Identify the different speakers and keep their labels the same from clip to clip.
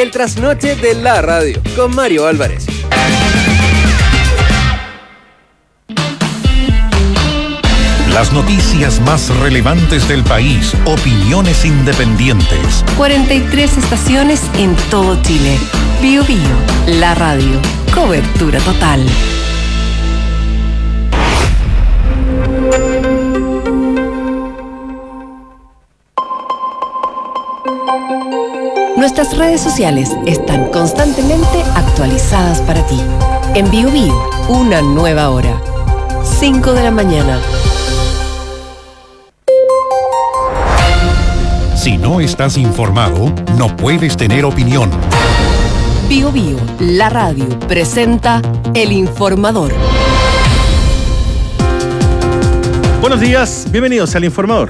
Speaker 1: El trasnoche de la radio con Mario Álvarez.
Speaker 2: Las noticias más relevantes del país, opiniones independientes.
Speaker 3: 43 estaciones en todo Chile. Bío Bío, la radio. Cobertura total. Nuestras redes sociales están constantemente actualizadas para ti. En Bío Bío, una nueva hora. 5 de la mañana.
Speaker 2: Si no estás informado, no puedes tener opinión.
Speaker 3: Bío Bío, la radio, presenta El Informador.
Speaker 4: Buenos días, bienvenidos al Informador.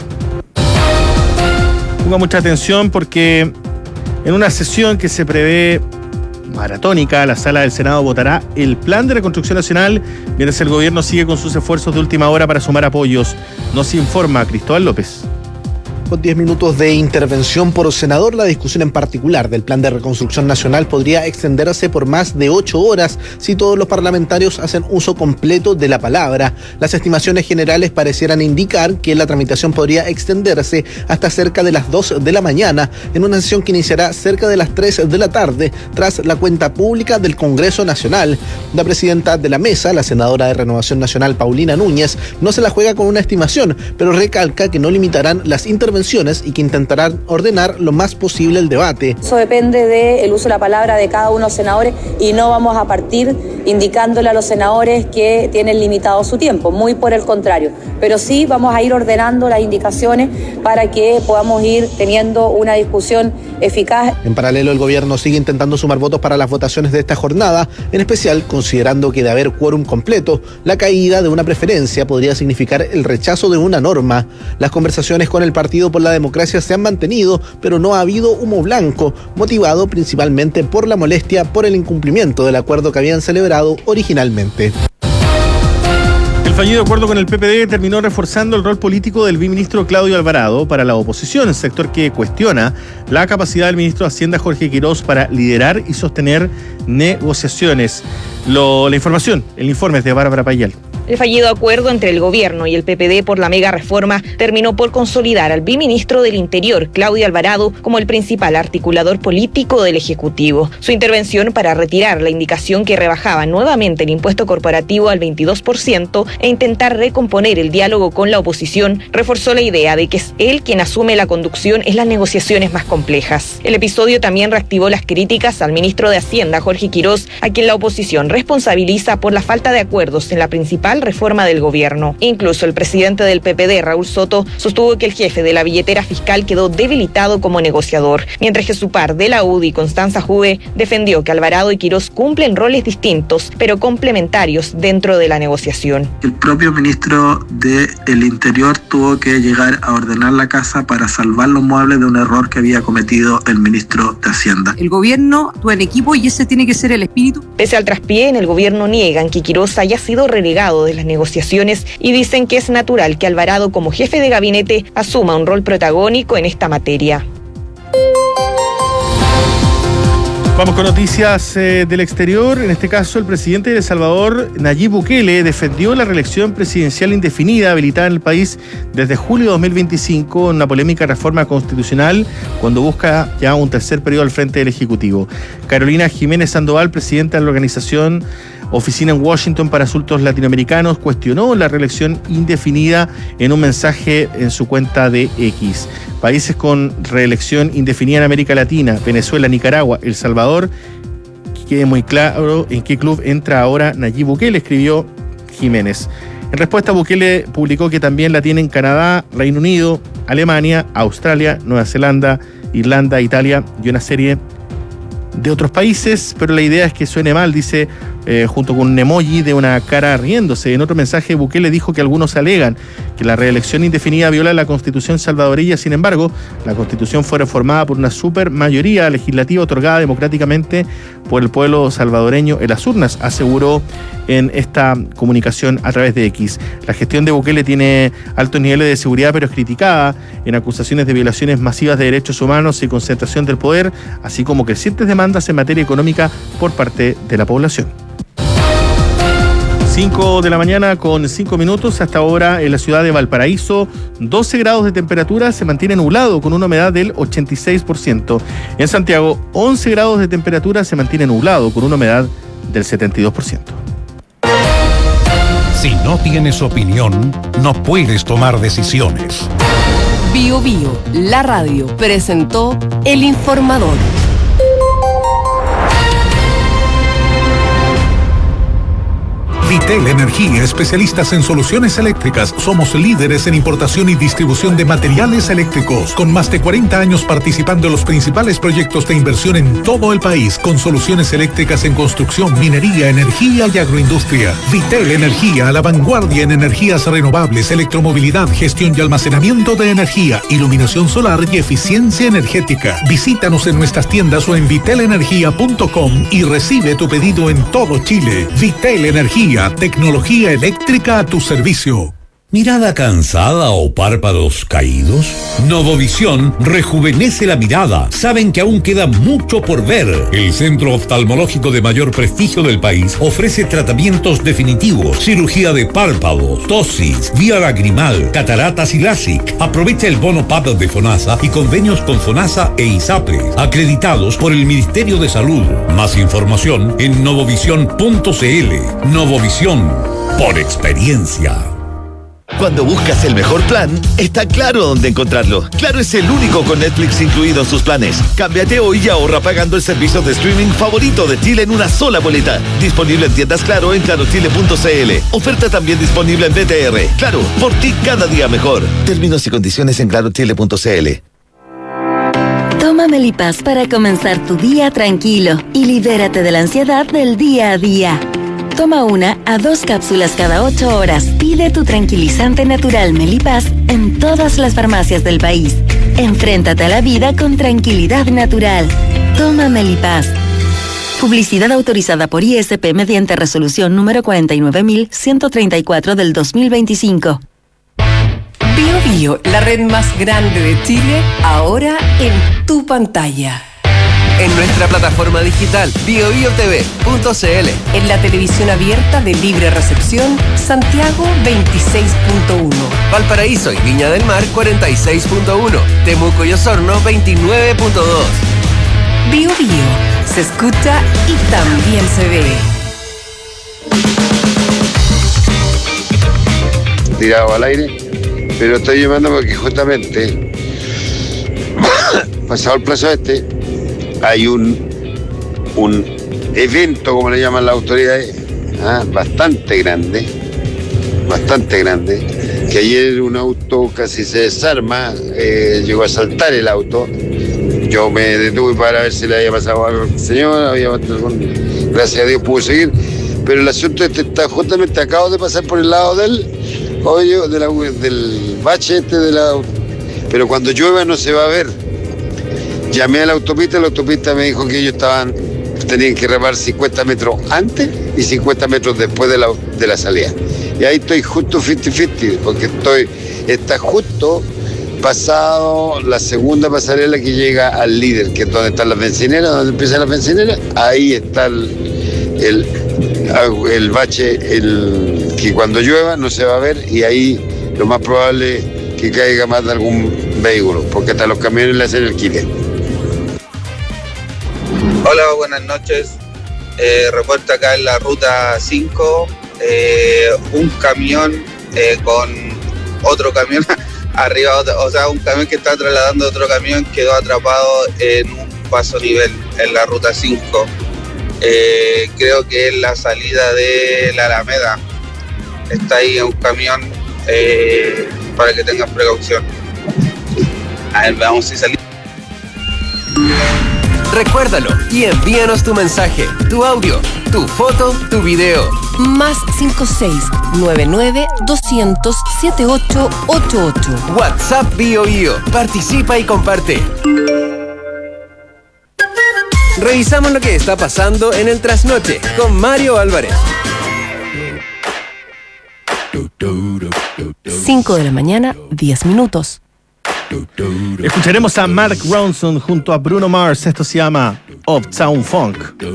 Speaker 4: Ponga mucha atención porque en una sesión que se prevé maratónica, la sala del Senado votará el plan de reconstrucción nacional, mientras el gobierno sigue con sus esfuerzos de última hora para sumar apoyos. Nos informa Cristóbal López.
Speaker 5: Con 10 minutos de intervención por senador, la discusión en particular del Plan de Reconstrucción Nacional podría extenderse por más de 8 horas si todos los parlamentarios hacen uso completo de la palabra. Las estimaciones generales parecieran indicar que la tramitación podría extenderse hasta cerca de las 2 de la mañana, en una sesión que iniciará cerca de las 3 de la tarde, tras la cuenta pública del Congreso Nacional. La presidenta de la mesa, la senadora de Renovación Nacional, Paulina Núñez, no se la juega con una estimación, pero recalca que no limitarán las intervenciones y que intentarán ordenar lo más posible el debate.
Speaker 6: Eso depende del uso de la palabra de cada uno de los senadores y no vamos a partir indicándole a los senadores que tienen limitado su tiempo, muy por el contrario. Pero sí vamos a ir ordenando las indicaciones para que podamos ir teniendo una discusión eficaz.
Speaker 5: En paralelo, el gobierno sigue intentando sumar votos para las votaciones de esta jornada, en especial considerando que de haber quórum completo, la caída de una preferencia podría significar el rechazo de una norma. Las conversaciones con el Partido por la Democracia se han mantenido, pero no ha habido humo blanco, motivado principalmente por la molestia por el incumplimiento del acuerdo que habían celebrado originalmente.
Speaker 4: El fallido acuerdo con el PPD terminó reforzando el rol político del viceministro Claudio Alvarado para la oposición, sector que cuestiona la capacidad del ministro de Hacienda Jorge Quirós para liderar y sostener negociaciones. La información, el informe es de Bárbara Payal.
Speaker 7: El fallido acuerdo entre el gobierno y el PPD por la mega reforma terminó por consolidar al viceministro del Interior, Claudio Alvarado, como el principal articulador político del Ejecutivo. Su intervención para retirar la indicación que rebajaba nuevamente el impuesto corporativo al 22% e intentar recomponer el diálogo con la oposición reforzó la idea de que es él quien asume la conducción en las negociaciones más complejas. El episodio también reactivó las críticas al ministro de Hacienda, Jorge Quirós, a quien la oposición responsabiliza por la falta de acuerdos en la principal reforma del gobierno. Incluso el presidente del PPD, Raúl Soto, sostuvo que el jefe de la billetera fiscal quedó debilitado como negociador, mientras que su par de la UDI, Constanza Juve, defendió que Alvarado y Quirós cumplen roles distintos, pero complementarios dentro de la negociación.
Speaker 8: El propio ministro del Interior tuvo que llegar a ordenar la casa para salvar los muebles de un error que había cometido el ministro de Hacienda.
Speaker 9: El gobierno actúa en equipo y ese tiene que ser el espíritu.
Speaker 7: Pese al traspié, en el gobierno niegan que Quirós haya sido relegado de las negociaciones y dicen que es natural que Alvarado, como jefe de gabinete, asuma un rol protagónico en esta materia.
Speaker 4: Vamos con noticias del exterior. En este caso, el presidente de El Salvador, Nayib Bukele, defendió la reelección presidencial indefinida habilitada en el país desde julio de 2025 en una polémica reforma constitucional cuando busca ya un tercer periodo al frente del Ejecutivo. Carolina Jiménez Sandoval, presidenta de la organización Oficina en Washington para Asuntos Latinoamericanos, cuestionó la reelección indefinida en un mensaje en su cuenta de X. Países con reelección indefinida en América Latina, Venezuela, Nicaragua, El Salvador, que quede muy claro en qué club entra ahora Nayib Bukele, escribió Jiménez. En respuesta, Bukele publicó que también la tienen Canadá, Reino Unido, Alemania, Australia, Nueva Zelanda, Irlanda, Italia y una serie de otros países, pero la idea es que suene mal, dice, junto con un emoji de una cara riéndose. En otro mensaje, Bukele dijo que algunos alegan que la reelección indefinida viola la Constitución salvadoreña. Sin embargo, la Constitución fue reformada por una supermayoría legislativa otorgada democráticamente por el pueblo salvadoreño en las urnas, aseguró en esta comunicación a través de X. La gestión de Bukele tiene altos niveles de seguridad, pero es criticada en acusaciones de violaciones masivas de derechos humanos y concentración del poder, así como crecientes demandas en materia económica por parte de la población. 5 de la mañana con 5 minutos. Hasta ahora en la ciudad de Valparaíso, 12 grados de temperatura, se mantiene nublado con una humedad del 86%. En Santiago, 11 grados de temperatura, se mantiene nublado con una humedad del 72%.
Speaker 2: Si no tienes opinión, no puedes tomar decisiones.
Speaker 3: Bio Bio, la radio, presentó El Informador.
Speaker 10: Vitel Energía, especialistas en soluciones eléctricas. Somos líderes en importación y distribución de materiales eléctricos, con más de 40 años participando en los principales proyectos de inversión en todo el país, con soluciones eléctricas en construcción, minería, energía y agroindustria. Vitel Energía, a la vanguardia en energías renovables, electromovilidad, gestión y almacenamiento de energía, iluminación solar y eficiencia energética. Visítanos en nuestras tiendas o en vitelenergia.com y recibe tu pedido en todo Chile. Vitel Energía, tecnología eléctrica a tu servicio.
Speaker 11: ¿Mirada cansada o párpados caídos? Novovisión rejuvenece la mirada. Saben que aún queda mucho por ver. El centro oftalmológico de mayor prestigio del país ofrece tratamientos definitivos, cirugía de párpados, tosis, vía lagrimal, cataratas y LASIK. Aprovecha el bono PAP de FONASA y convenios con FONASA e ISAPRE, acreditados por el Ministerio de Salud. Más información en novovision.cl. Novovisión, por experiencia.
Speaker 12: Cuando buscas el mejor plan, está Claro dónde encontrarlo. Claro es el único con Netflix incluido en sus planes. Cámbiate hoy y ahorra pagando el servicio de streaming favorito de Chile en una sola boleta. Disponible en tiendas Claro en clarochile.cl. Oferta también disponible en BTR. Claro, por ti cada día mejor. Términos y condiciones en clarochile.cl.
Speaker 13: Toma Melipaz para comenzar tu día tranquilo y libérate de la ansiedad del día a día. Toma 1 a 2 cápsulas cada 8 horas. Pide tu tranquilizante natural Melipaz en todas las farmacias del país. Enfréntate a la vida con tranquilidad natural. Toma Melipaz. Publicidad autorizada por ISP mediante resolución número 49.134 del 2025.
Speaker 3: Bio Bio, la red más grande de Chile, ahora en tu pantalla.
Speaker 1: En nuestra plataforma digital biobiotv.cl.
Speaker 3: En la televisión abierta de libre recepción, Santiago 26.1.
Speaker 1: Valparaíso y Viña del Mar 46.1. Temuco y Osorno 29.2.
Speaker 3: Bio Bio, se escucha y también se ve.
Speaker 14: Tirado al aire, pero estoy llamando porque justamente pasado el plazo hay un evento, como le llaman las autoridades, bastante grande, que ayer un auto casi se desarma, llegó a saltar el auto. Yo me detuve para ver si le había pasado algo al señor, gracias a Dios pudo seguir, pero el asunto está justamente, acabo de pasar por el lado del hoyo, del bache pero cuando llueva no se va a ver. Llamé a la autopista me dijo que ellos tenían que reparar 50 metros antes y 50 metros después de la salida. Y ahí estoy justo 50-50, porque está justo pasado la segunda pasarela que llega al líder, que es donde están las bencineras, donde empiezan las bencineras. Ahí está el bache, que cuando llueva no se va a ver, y ahí lo más probable es que caiga más de algún vehículo, porque hasta los camiones le hacen alquiler.
Speaker 15: Hola, buenas noches. Reporto acá en la ruta 5, un camión con otro camión arriba, o sea, un camión que está trasladando otro camión quedó atrapado en un paso nivel en la ruta 5. Creo que es la salida de la Alameda. Está ahí un camión para que tengan precaución. A ver, vamos si salimos.
Speaker 1: Recuérdalo y envíanos tu mensaje, tu audio, tu foto, tu video.
Speaker 3: Más 56-99-200-7888.
Speaker 1: WhatsApp BioBio. Participa y comparte. Revisamos lo que está pasando en el trasnoche con Mario Álvarez.
Speaker 3: 5 de la mañana, 10 minutos.
Speaker 4: Escucharemos a Mark Ronson junto a Bruno Mars. Esto se llama Uptown Funk.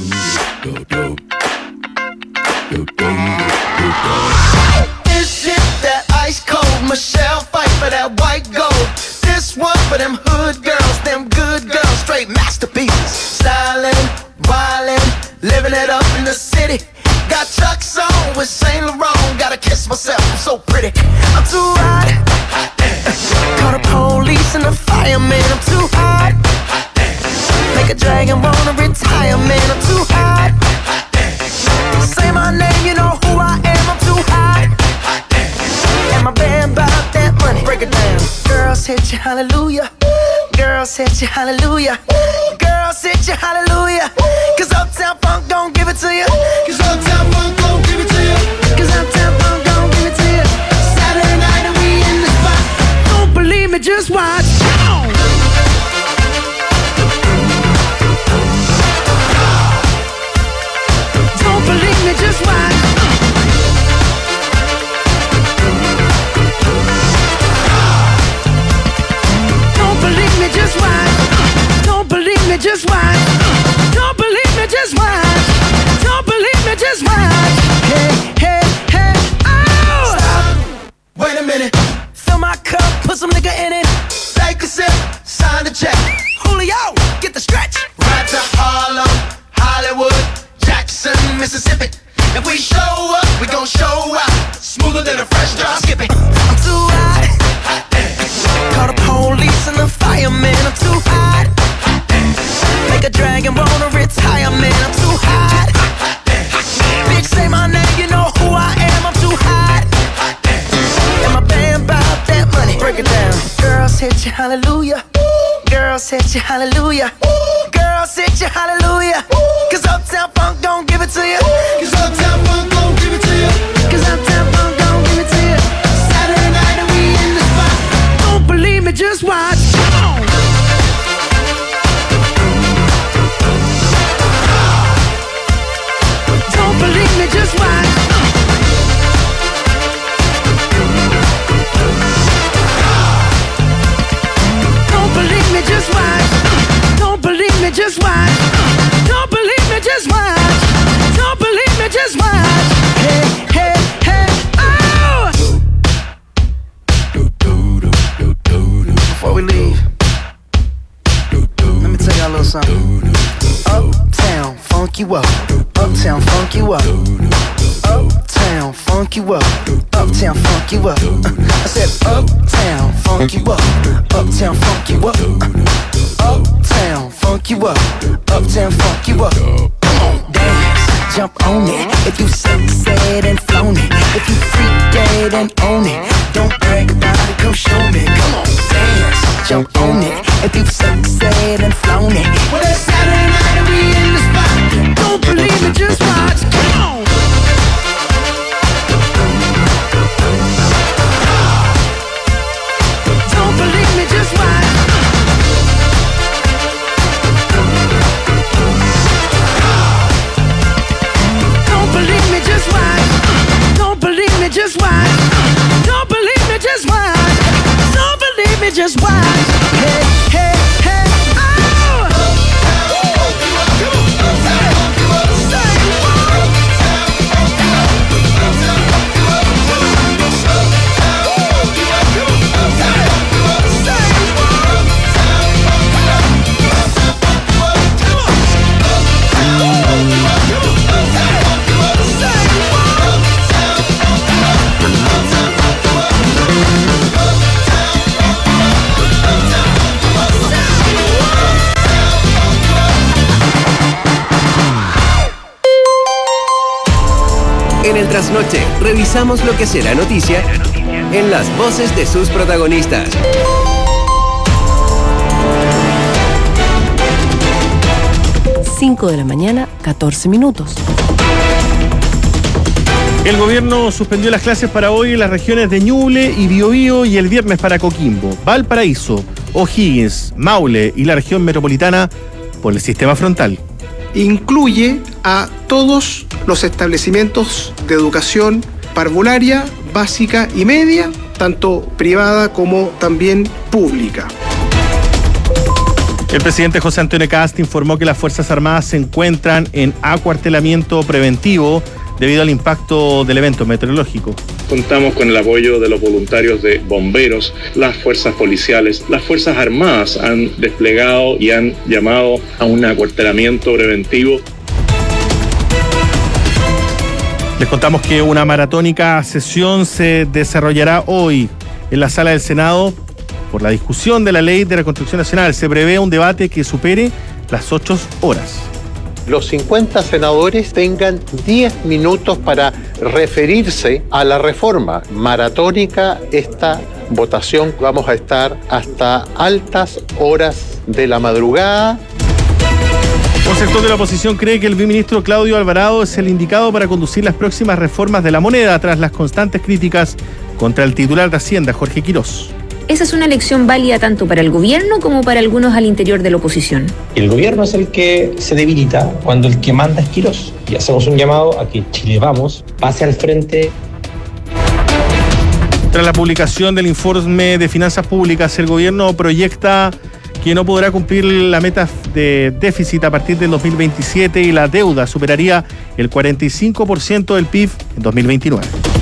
Speaker 16: This shit that ice cold Michelle fight for that white gold. This one for them hood girls, them good girls, straight masterpieces. Stylin', wildin', living it up in the city. Got Chuck's on with Saint Laurent. Gotta kiss myself, I'm so pretty. I'm too hot. Call the police and the fireman. I'm too hot. Make a dragon wanna retire, man. I'm too hot. Say my name, you know who I am. I'm too hot. And my band about that money. Break it down. Girls hit you, hallelujah. Girls hit you, hallelujah. Girls hit you, hallelujah. Cause Uptown Funk gon' give it to you. Cause Uptown Funk gon' give it to you. Cause Uptown Funk gon' give it to you. Saturday night and we in the spot. Don't believe me, just watch. Don't believe me, just watch. Don't believe me, just watch. Don't believe me, just watch. Don't believe me, just watch. Don't believe me, just watch. Hey, hey, hey, oh! Stop. Wait a minute. Fill my cup, put some nigga in it. Take a sip, sign the check. Julio, get the stretch. Right to Harlem, Hollywood, Jackson, Mississippi. If we show up, we gon' show out. Smoother than a fresh drop skipping. I'm too hot. Call the police and the fireman. I'm too hot. Make a dragon wanna retire, man. I'm too hot. Bitch, say my name, you know who I am. I'm too hot. And my band bout that money. Break it down. Girls hit you, hallelujah. Girls hit you, hallelujah. Girls hit you, hallelujah. Cause Uptown Funk gon' give it to you. Cause Uptown Funk gon' give it to you. Cause Uptown Funk gon' give it to you. Saturday night and we in the spot. Don't believe me, just watch. Come on. Don't believe me, just watch. Don't believe me, just watch. Don't believe me, just watch. Don't believe me, just watch. Don't believe me, just watch. Hey, hey, hey, oh! Before we leave, let me tell y'all a little something. Uptown, funk you up. Uptown, funk you up. Uptown, funk you up. Uptown, funk you up. I said uptown, funk you up. Uptown, funk you up. Uptown, funk you up. Uptown, funk you up. Come on, dance, jump on it. If you said and flown it. If you freak dead and own it. Don't brag about it, come show me. Come on, dance, jump on it. If you said and flown it. Well, it's Saturday night and we in the spot. Don't believe it, just watch. Come on. Don't believe me, just watch. Don't believe me, just watch. Don't believe me, just watch. Don't believe me, just watch. Don't believe me, just watch. Hey, hey, hey, oh!
Speaker 1: En el trasnoche, revisamos lo que será noticia en las voces de sus protagonistas.
Speaker 3: 5 de la mañana, 14 minutos.
Speaker 4: El gobierno suspendió las clases para hoy en las regiones de Ñuble y Biobío y el viernes para Coquimbo, Valparaíso, O'Higgins, Maule y la región metropolitana por el sistema frontal.
Speaker 17: Incluye a todos los establecimientos de educación parvularia, básica y media, tanto privada como también pública.
Speaker 4: El presidente José Antonio Kast informó que las Fuerzas Armadas se encuentran en acuartelamiento preventivo debido al impacto del evento meteorológico.
Speaker 18: Contamos con el apoyo de los voluntarios de bomberos, las fuerzas policiales, las Fuerzas Armadas han desplegado y han llamado a un acuartelamiento preventivo.
Speaker 4: Les contamos que una maratónica sesión se desarrollará hoy en la sala del Senado por la discusión de la Ley de Reconstrucción Nacional. Se prevé un debate que supere las 8 horas.
Speaker 19: Los 50 senadores tengan 10 minutos para referirse a la reforma. Maratónica esta votación, vamos a estar hasta altas horas de la madrugada.
Speaker 4: Un sector de la oposición cree que el viceministro Claudio Alvarado es el indicado para conducir las próximas reformas de la moneda tras las constantes críticas contra el titular de Hacienda, Jorge Quirós.
Speaker 20: Esa es una elección válida tanto para el gobierno como para algunos al interior de la oposición.
Speaker 21: El gobierno es el que se debilita cuando el que manda es Quirós. Y hacemos un llamado a que Chile Vamos pase al frente.
Speaker 4: Tras la publicación del informe de finanzas públicas, el gobierno proyecta que no podrá cumplir la meta de déficit a partir del 2027 y la deuda superaría el 45% del PIB en 2029.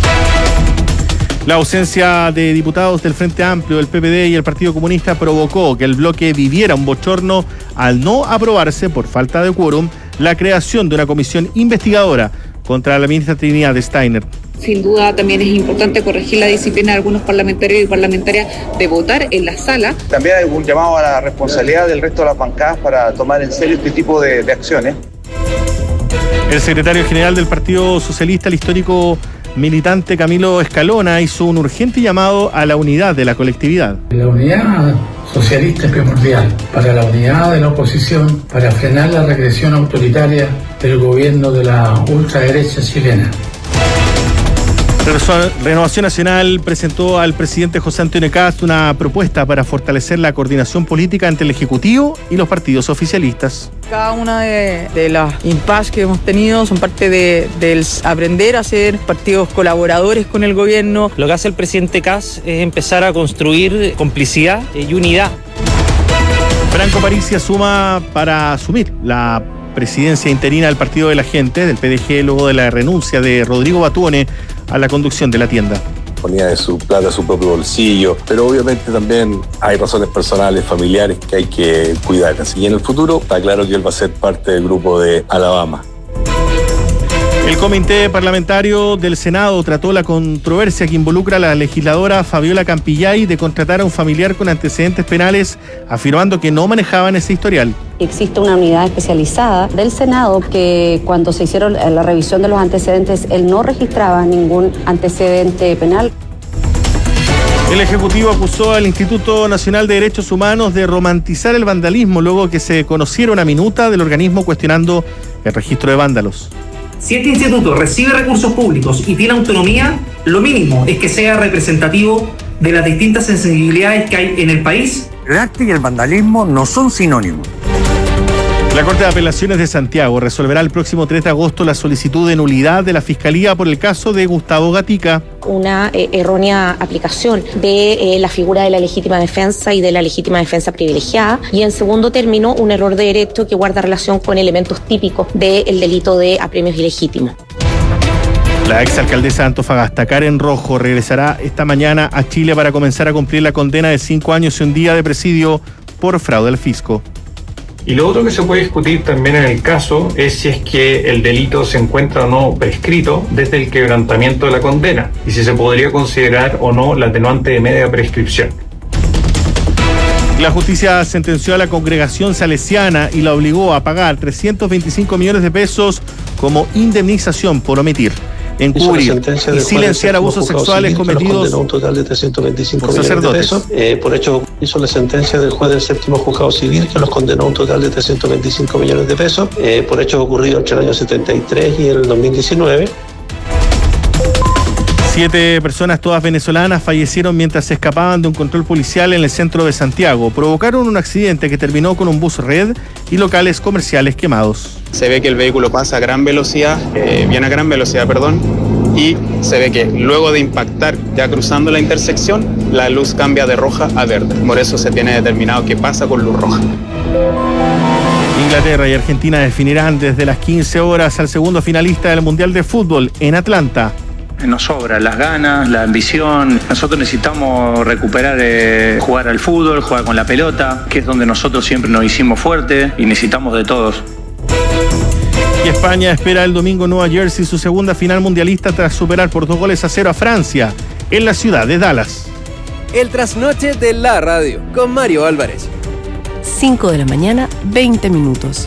Speaker 4: La ausencia de diputados del Frente Amplio, el PPD y el Partido Comunista provocó que el bloque viviera un bochorno al no aprobarse, por falta de quórum, la creación de una comisión investigadora contra la ministra Trinidad Steiner.
Speaker 22: Sin duda también es importante corregir la disciplina de algunos parlamentarios y parlamentarias de votar en la sala.
Speaker 23: También hay un llamado a la responsabilidad del resto de las bancadas para tomar en serio este tipo de acciones.
Speaker 4: El secretario general del Partido Socialista, el histórico militante Camilo Escalona, hizo un urgente llamado a la unidad de la colectividad.
Speaker 24: La unidad socialista es primordial para la unidad de la oposición, para frenar la regresión autoritaria del gobierno de la ultraderecha chilena.
Speaker 4: Renovación Nacional presentó al presidente José Antonio Kast una propuesta para fortalecer la coordinación política entre el Ejecutivo y los partidos oficialistas.
Speaker 25: Cada una de las impases que hemos tenido son parte del aprender a ser partidos colaboradores con el gobierno.
Speaker 26: Lo que hace el presidente Kast es empezar a construir complicidad y unidad.
Speaker 4: Franco Parisi asuma para asumir la presidencia interina del Partido de la Gente, del PDG, luego de la renuncia de Rodrigo Batuone a la conducción de la tienda.
Speaker 27: Ponía de su plata a su propio bolsillo, pero obviamente también hay razones personales, familiares que hay que cuidar. Y en el futuro está claro que él va a ser parte del grupo de Alabama.
Speaker 4: El comité parlamentario del Senado trató la controversia que involucra a la legisladora Fabiola Campillay de contratar a un familiar con antecedentes penales, afirmando que no manejaban ese historial.
Speaker 28: Existe una unidad especializada del Senado que cuando se hicieron la revisión de los antecedentes, él no registraba ningún antecedente penal.
Speaker 4: El Ejecutivo acusó al Instituto Nacional de Derechos Humanos de romantizar el vandalismo luego que se conociera una minuta del organismo cuestionando el registro de vándalos.
Speaker 29: Si este instituto recibe recursos públicos y tiene autonomía, lo mínimo es que sea representativo de las distintas sensibilidades que hay en el país.
Speaker 30: El arte y el vandalismo no son sinónimos.
Speaker 4: La Corte de Apelaciones de Santiago resolverá el próximo 3 de agosto la solicitud de nulidad de la Fiscalía por el caso de Gustavo Gatica.
Speaker 31: Una errónea aplicación de la figura de la legítima defensa y de la legítima defensa privilegiada. Y en segundo término, un error de derecho que guarda relación con elementos típicos del delito de apremios ilegítimos.
Speaker 4: La exalcaldesa de Antofagasta, Karen Rojo, regresará esta mañana a Chile para comenzar a cumplir la condena de 5 años y un día de presidio por fraude al fisco.
Speaker 18: Y lo otro que se puede discutir también en el caso es si es que el delito se encuentra o no prescrito desde el quebrantamiento de la condena y si se podría considerar o no la atenuante de media prescripción.
Speaker 4: La justicia sentenció a la congregación salesiana y la obligó a pagar 325 millones de pesos como indemnización por omitir. encubrir y silenciar abusos sexuales cometidos
Speaker 2: un total de 325
Speaker 4: por
Speaker 2: millones de
Speaker 4: sacerdotes.
Speaker 2: pesos. Por hecho, hizo la sentencia del juez del séptimo juzgado civil, que los condenó a un total de 325 millones de pesos, por hechos ocurridos entre el año 73 y el 2019.
Speaker 4: 7 personas, todas venezolanas, fallecieron mientras se escapaban de un control policial en el centro de Santiago. Provocaron un accidente que terminó con un bus red y locales comerciales quemados.
Speaker 5: Se ve que el vehículo pasa a gran velocidad, viene a gran velocidad, y se ve que luego de impactar, ya cruzando la intersección, la luz cambia de roja a verde. Por eso se tiene determinado que pasa con luz roja.
Speaker 4: Inglaterra y Argentina definirán desde las 15 horas al segundo finalista del Mundial de Fútbol en Atlanta.
Speaker 6: Nos sobra las ganas, la ambición. Nosotros necesitamos recuperar, jugar al fútbol, jugar con la pelota, que es donde nosotros siempre nos hicimos fuertes y necesitamos de todos.
Speaker 4: Y España espera el domingo en Nueva Jersey su segunda final mundialista tras superar por 2-0 a Francia en la ciudad de Dallas.
Speaker 1: El trasnoche de la radio con Mario Álvarez.
Speaker 3: 5 de la mañana, 20 minutos.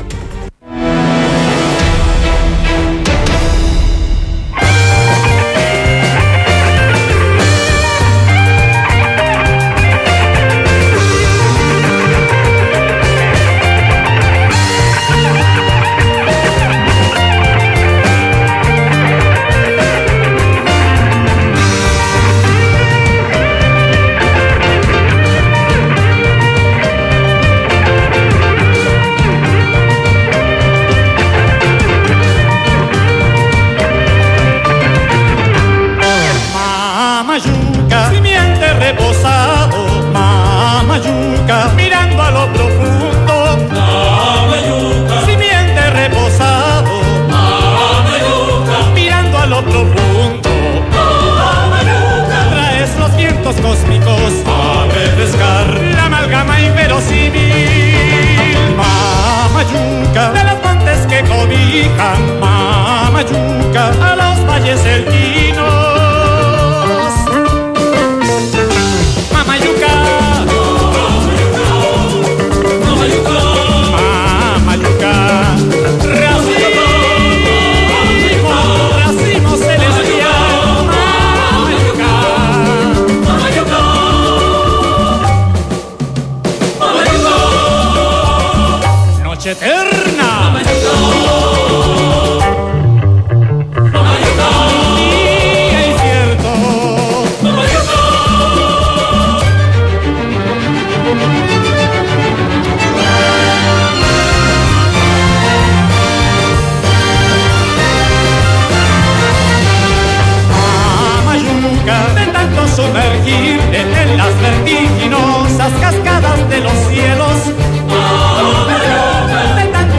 Speaker 7: Cósmicos a refrescar la amalgama inverosímil. Mamayuca, de las montes que cobijan, Mamayuca, a los valles cerquinos. Mamayuca, Mamayuca, Mamayuca, racimo celestial. Eterna. Día incierto. Mamayuca, de tanto sumergirte en las vertiginosas cascadas de los cielos.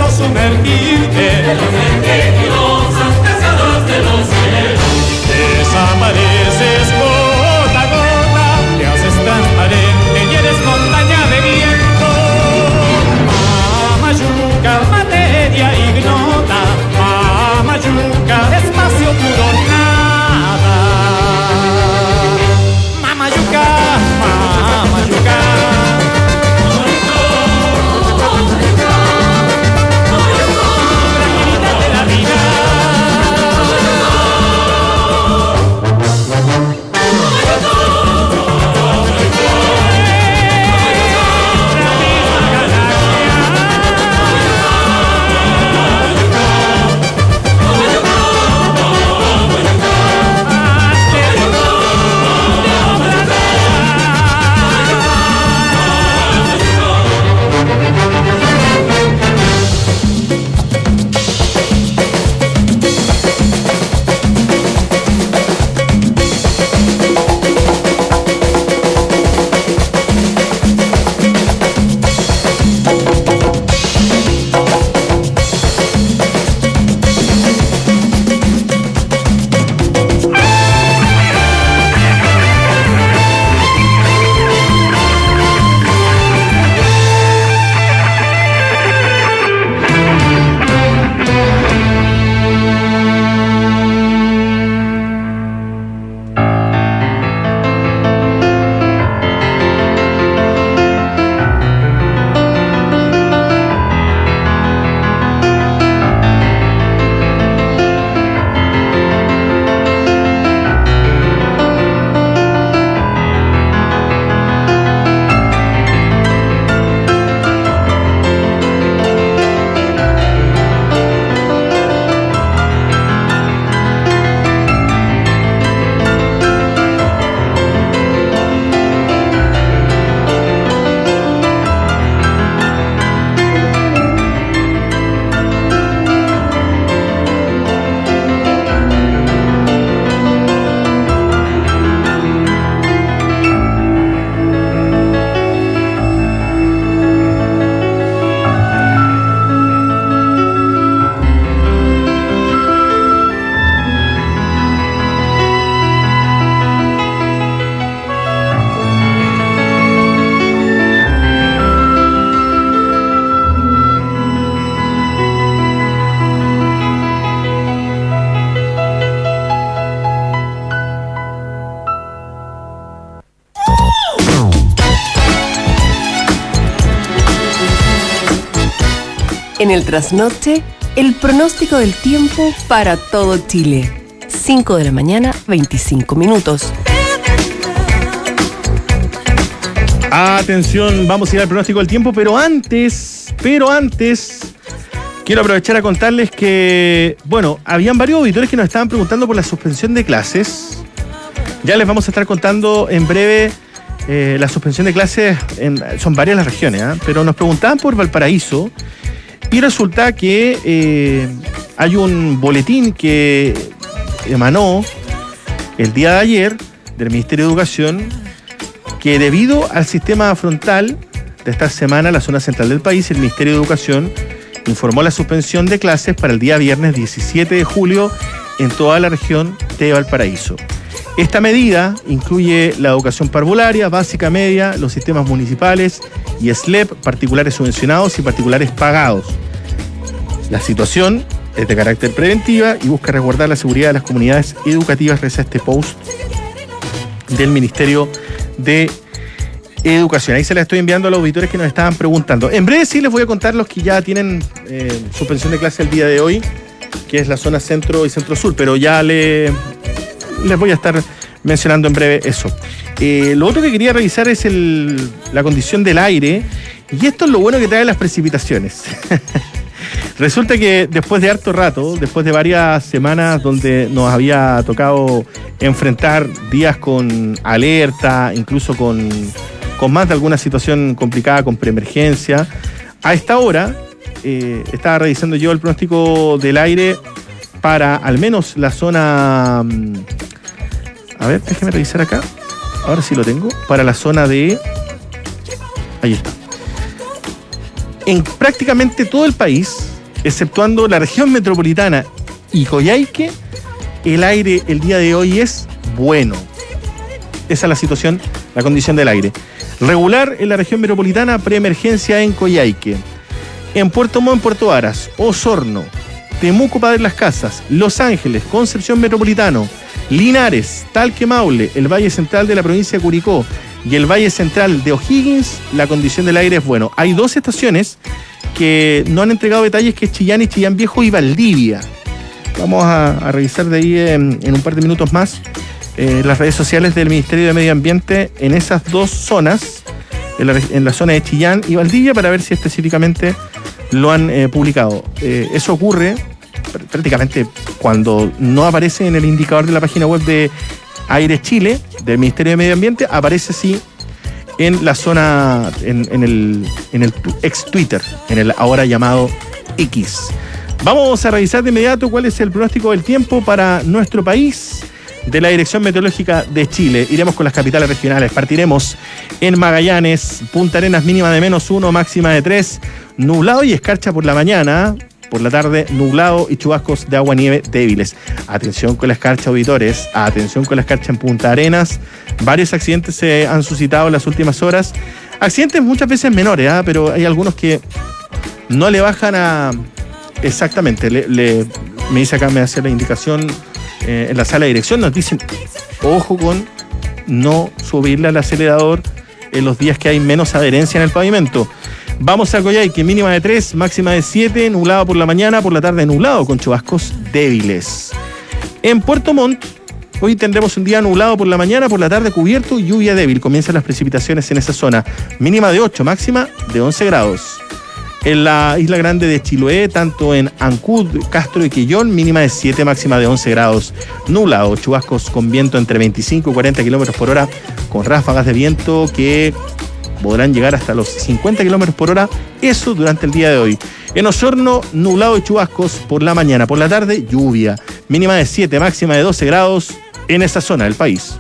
Speaker 3: En el trasnoche, el pronóstico del tiempo para todo Chile. 5 de la mañana, 25 minutos.
Speaker 4: Atención, vamos a ir al pronóstico del tiempo, pero antes, quiero aprovechar a contarles que, bueno, habían varios auditores que nos estaban preguntando por la suspensión de clases. Ya les vamos a estar contando en breve la suspensión de clases, son varias las regiones, pero nos preguntaban por Valparaíso y resulta que hay un boletín que emanó el día de ayer del Ministerio de Educación que debido al sistema frontal de esta semana en la zona central del país, el Ministerio de Educación informó la suspensión de clases para el día viernes 17 de julio en toda la región de Valparaíso. Esta medida incluye la educación parvularia, básica, media, los sistemas municipales y SLEP, particulares subvencionados y particulares pagados. La situación es de carácter preventiva y busca resguardar la seguridad de las comunidades educativas, reza este post del Ministerio de Educación. Ahí se la estoy enviando a los auditores que nos estaban preguntando. En breve sí les voy a contar los que ya tienen suspensión de clase el día de hoy, que es la zona centro y centro-sur, pero ya les voy a estar mencionando en breve eso. Lo otro que quería revisar es la condición del aire, y esto es lo bueno que trae las precipitaciones. Resulta que después de harto rato, después de varias semanas donde nos había tocado enfrentar días con alerta, incluso con más de alguna situación complicada, con preemergencia, a esta hora estaba revisando yo el pronóstico del aire para al menos la zona... A ver, déjeme revisar acá. Ahora sí lo tengo. Para la zona de... Ahí está. En prácticamente todo el país, exceptuando la región metropolitana y Coyhaique, el aire el día de hoy es bueno. Esa es la situación, la condición del aire. Regular en la región metropolitana, preemergencia en Coyhaique. En Puerto Montt, Puerto Varas, Osorno, Temuco, Padre Las Casas, Los Ángeles, Concepción Metropolitano, Linares, Talque, Maule, el Valle Central de la provincia de Curicó y el Valle Central de O'Higgins, la condición del aire es bueno. Hay dos estaciones que no han entregado detalles, que es Chillán y Chillán Viejo y Valdivia. Vamos a revisar de ahí en un par de minutos más las redes sociales del Ministerio de Medio Ambiente en esas dos zonas, en la zona de Chillán y Valdivia, para ver si específicamente lo han publicado. Eso ocurre prácticamente cuando no aparece en el indicador de la página web de Aire Chile, del Ministerio de Medio Ambiente, aparece sí en la zona, en el ex Twitter, en el ahora llamado X. Vamos a revisar de inmediato cuál es el pronóstico del tiempo para nuestro país de la Dirección Meteorológica de Chile. Iremos con las capitales regionales. Partiremos en Magallanes, Punta Arenas, mínima de -1, máxima de 3, nublado y escarcha por la mañana. Por la tarde, nublado y chubascos de agua-nieve débiles. Atención con la escarcha, auditores. Atención con la escarcha en Punta Arenas. Varios accidentes se han suscitado en las últimas horas. Accidentes muchas veces menores, pero hay algunos que no le bajan a... Exactamente, me dice acá, me hace la indicación en la sala de dirección, nos dicen, ojo con no subirle al acelerador en los días que hay menos adherencia en el pavimento. Vamos a Coyhaique, mínima de 3, máxima de 7, nublado por la mañana, por la tarde nublado con chubascos débiles. En Puerto Montt, hoy tendremos un día nublado por la mañana, por la tarde cubierto y lluvia débil. Comienzan las precipitaciones en esa zona. Mínima de 8, máxima de 11 grados. En la Isla Grande de Chiloé, tanto en Ancud, Castro y Quillón, mínima de 7, máxima de 11 grados. Nublado, chubascos con viento entre 25 y 40 kilómetros por hora, con ráfagas de viento que podrán llegar hasta los 50 kilómetros por hora, eso durante el día de hoy. En Osorno, nublado y chubascos por la mañana, por la tarde, lluvia. Mínima de 7, máxima de 12 grados en esa zona del país.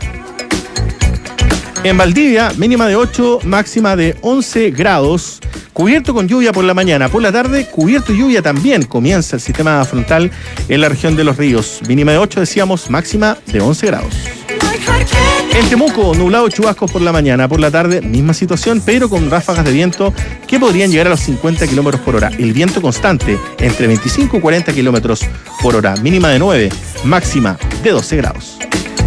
Speaker 4: En Valdivia, mínima de 8, máxima de 11 grados. Cubierto con lluvia por la mañana, por la tarde, cubierto y lluvia también. Comienza el sistema frontal en la región de Los Ríos. Mínima de 8, decíamos, máxima de 11 grados. En Temuco, nublado y chubascos por la mañana, por la tarde, misma situación, pero con ráfagas de viento que podrían llegar a los 50 kilómetros por hora. El viento constante, entre 25 y 40 kilómetros por hora. Mínima de 9, máxima de 12 grados.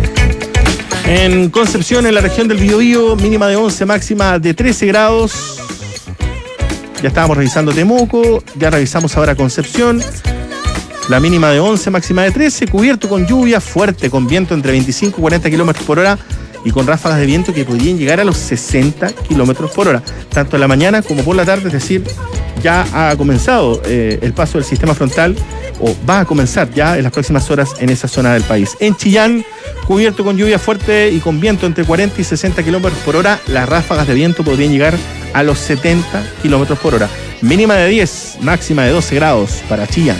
Speaker 4: En Concepción, en la región del Biobío, mínima de 11, máxima de 13 grados. Ya estábamos revisando Temuco, ya revisamos ahora Concepción. La mínima de 11, máxima de 13, cubierto con lluvia fuerte, con viento entre 25 y 40 kilómetros por hora y con ráfagas de viento que podrían llegar a los 60 kilómetros por hora, tanto en la mañana como por la tarde, es decir, ya ha comenzado el paso del sistema frontal, o va a comenzar ya en las próximas horas en esa zona del país. En Chillán, cubierto con lluvia fuerte y con viento entre 40 y 60 kilómetros por hora, las ráfagas de viento podrían llegar a los 70 kilómetros por hora. Mínima de 10, máxima de 12 grados para Chillán.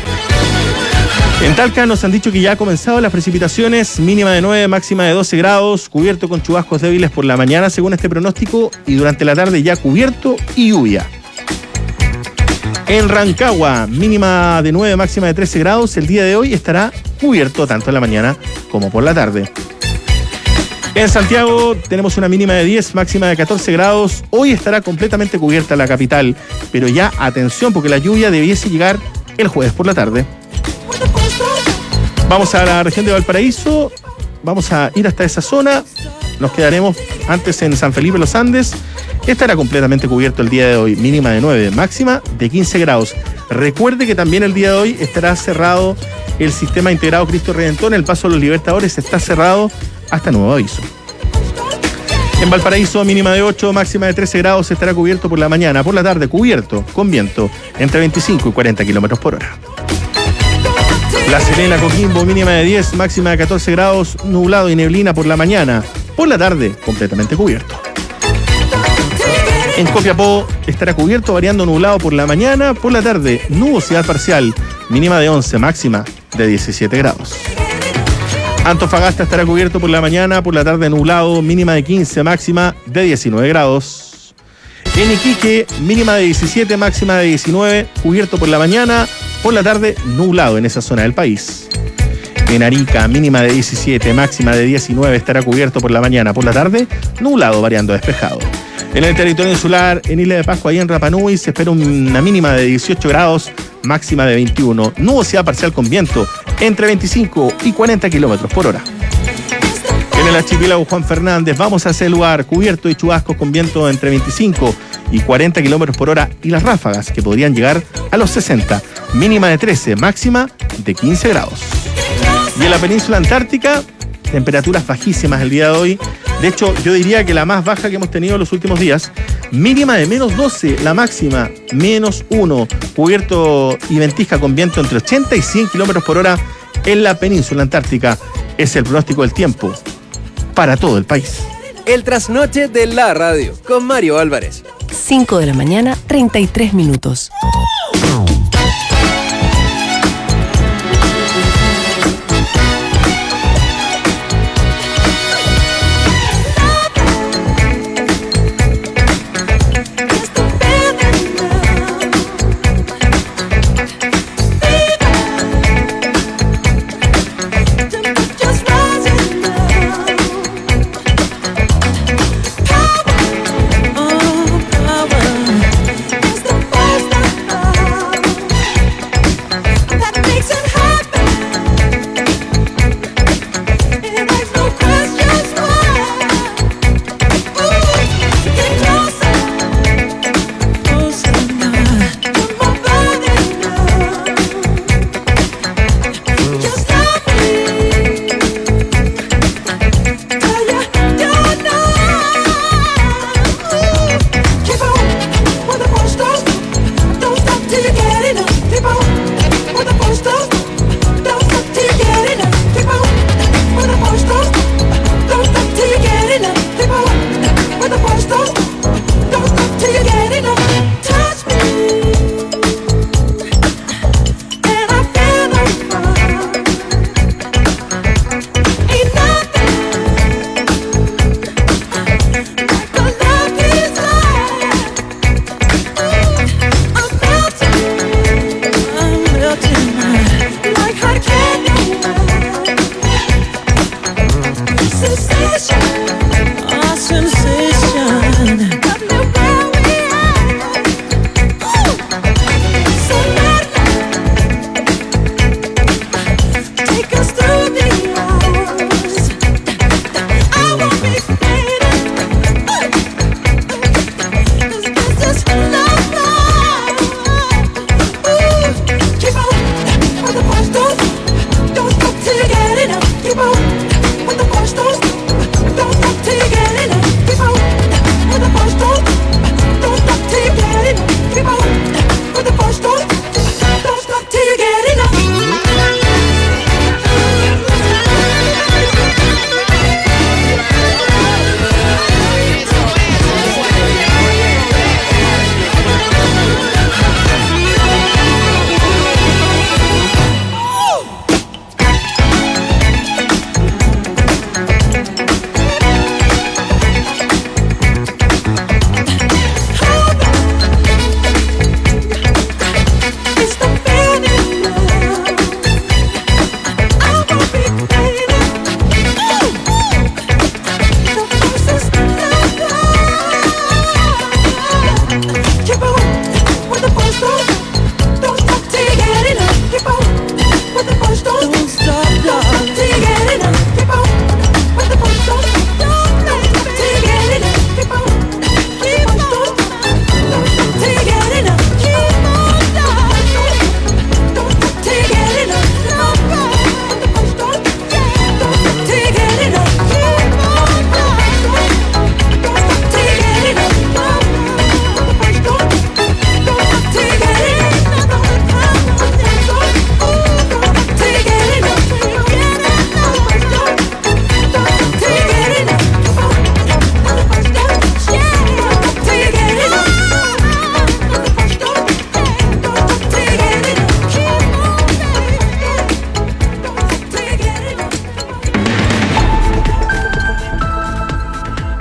Speaker 4: En Talca nos han dicho que ya ha comenzado las precipitaciones, mínima de 9, máxima de 12 grados, cubierto con chubascos débiles por la mañana según este pronóstico y durante la tarde ya cubierto y lluvia. En Rancagua, mínima de 9, máxima de 13 grados, el día de hoy estará cubierto tanto en la mañana como por la tarde. En Santiago tenemos una mínima de 10, máxima de 14 grados, hoy estará completamente cubierta la capital, pero ya atención porque la lluvia debiese llegar el jueves por la tarde. Vamos a la región de Valparaíso, vamos a ir hasta esa zona, nos quedaremos antes en San Felipe Los Andes. Estará completamente cubierto el día de hoy, mínima de 9, máxima de 15 grados. Recuerde que también el día de hoy estará cerrado el sistema integrado Cristo Redentor, el paso de los Libertadores está cerrado hasta nuevo aviso. En Valparaíso, mínima de 8, máxima de 13 grados, estará cubierto por la mañana, por la tarde cubierto, con viento entre 25 y 40 kilómetros por hora. La Serena, Coquimbo, mínima de 10, máxima de 14 grados, nublado y neblina por la mañana. Por la tarde, completamente cubierto. En Copiapó estará cubierto, variando nublado por la mañana. Por la tarde, nubosidad parcial, mínima de 11, máxima de 17 grados. Antofagasta estará cubierto por la mañana, por la tarde nublado, mínima de 15, máxima de 19 grados. En Iquique, mínima de 17, máxima de 19, cubierto por la mañana. Por la tarde, nublado en esa zona del país. En Arica, mínima de 17, máxima de 19, estará cubierto por la mañana. Por la tarde, nublado, variando a despejado. En el territorio insular, en Isla de Pascua y en Rapa Nui, se espera una mínima de 18 grados, máxima de 21. Nubosidad parcial con viento entre 25 y 40 kilómetros por hora. En el archipiélago Juan Fernández, vamos hacia el lugar cubierto y chubascos con viento entre 25 y 40 kilómetros por hora y las ráfagas que podrían llegar a los 60. Mínima de 13, máxima de 15 grados. Y en la península antártica, temperaturas bajísimas el día de hoy. De hecho, yo diría que la más baja que hemos tenido en los últimos días. Mínima de menos 12, la máxima menos 1. Cubierto y ventisca con viento entre 80 y 100 kilómetros por hora en la península antártica. Es el pronóstico del tiempo para todo el país.
Speaker 1: El trasnoche de la radio con Mario Álvarez.
Speaker 3: 5 de la mañana, 33 minutos.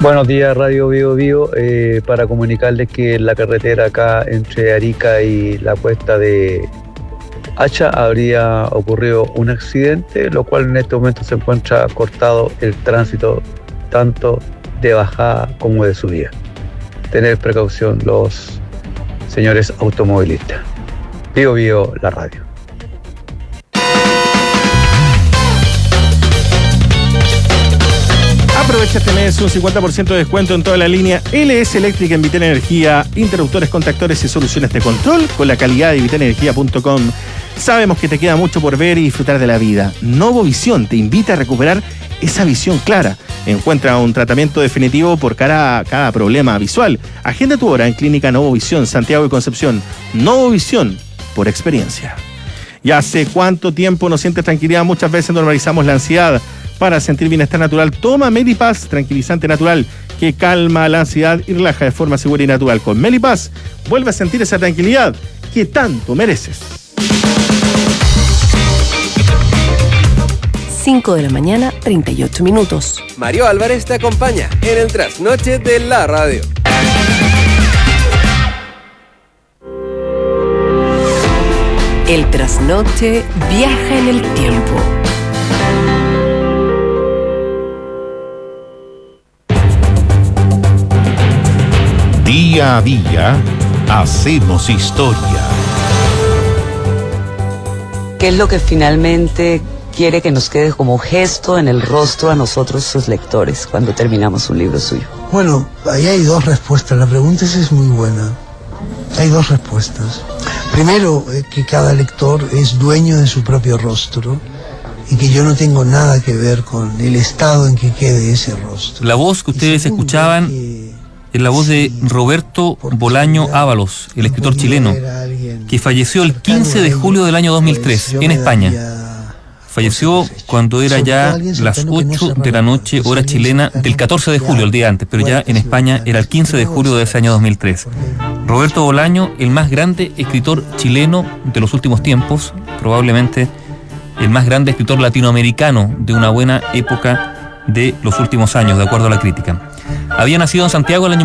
Speaker 8: Buenos días, Radio Bio Bio. Para comunicarles que en la carretera acá entre Arica y la cuesta de Hacha habría ocurrido un accidente, lo cual en este momento se encuentra cortado el tránsito tanto de bajada como de subida. Tener precaución los señores automovilistas. Bio Bio, la radio.
Speaker 4: Aprovecha este mes un 50% de descuento en toda la línea LS Eléctrica en Vital Energía, interruptores, contactores y soluciones de control con la calidad de vitanenergia.com. Sabemos que te queda mucho por ver y disfrutar de la vida. Novovisión te invita a recuperar esa visión clara. Encuentra un tratamiento definitivo por cada problema visual. Agenda tu hora en Clínica Novovisión, Santiago y Concepción. Novovisión, por experiencia. ¿Ya hace cuánto tiempo no sientes tranquilidad? Muchas veces normalizamos la ansiedad. Para sentir bienestar natural, toma Melipaz, tranquilizante natural que calma la ansiedad y relaja de forma segura y natural. Con Melipaz, vuelve a sentir esa tranquilidad que tanto mereces.
Speaker 3: 5 de la mañana, 38 minutos.
Speaker 1: Mario Álvarez te acompaña en el trasnoche de la radio.
Speaker 3: El trasnoche viaja en el tiempo.
Speaker 9: Día a día, hacemos historia.
Speaker 10: ¿Qué es lo que finalmente quiere que nos quede como gesto en el rostro a nosotros, sus lectores, cuando terminamos un libro suyo?
Speaker 11: Bueno, ahí hay dos respuestas. La pregunta esa es muy buena. Hay dos respuestas. Primero, que cada lector es dueño de su propio rostro y que yo no tengo nada que ver con el estado en que quede ese rostro.
Speaker 12: La voz que ustedes escuchaban es la voz de Roberto Bolaño Ábalos, el escritor chileno, que falleció el 15 de julio del año 2003 en España. Falleció cuando era ya las 8 de la noche, hora chilena, del 14 de julio, el día antes, pero ya en España era el 15 de julio de ese año 2003. Roberto Bolaño, el más grande escritor chileno de los últimos tiempos, probablemente el más grande escritor latinoamericano de una buena época de los últimos años, de acuerdo a la crítica. Había nacido en Santiago el año